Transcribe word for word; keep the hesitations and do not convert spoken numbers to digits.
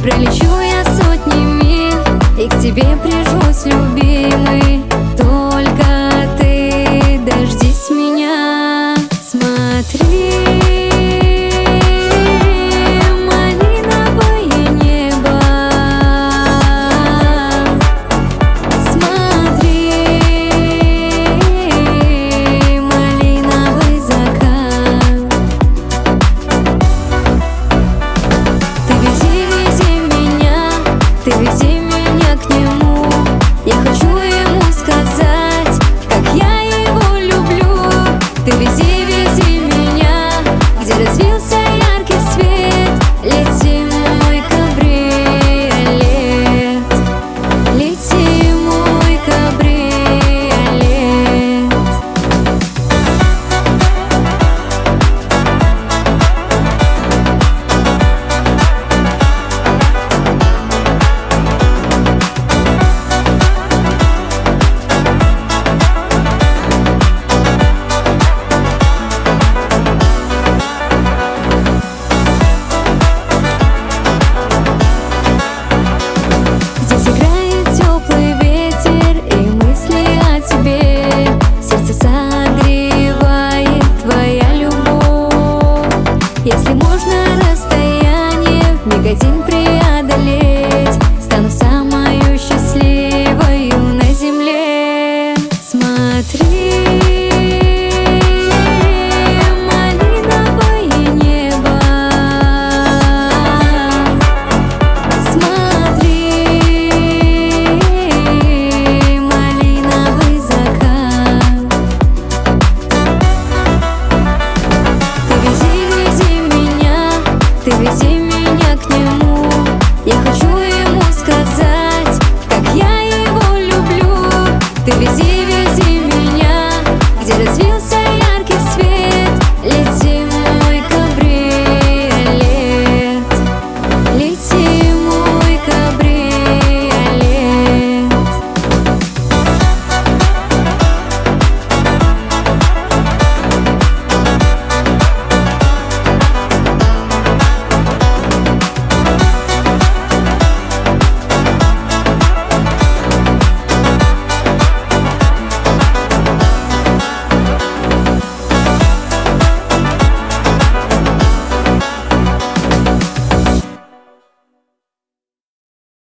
Пролечу я сотни миль и к тебе прижмусь, любимый. Только ты дождись меня. Смотри, малиновое небо. Смотри, малиновый закат. Ты вези, вези меня, ты вези меня к нему. Я хочу ему сказать, как я его люблю. Ты вези, вези меня, где развился яркий свет. Лети, мой кабриолет, лети, мой кабриолет. Здесь играет теплый ветер и мысли о тебе. Сердце согревает твоя любовь. Если можно расстояние в миг один преодолеть.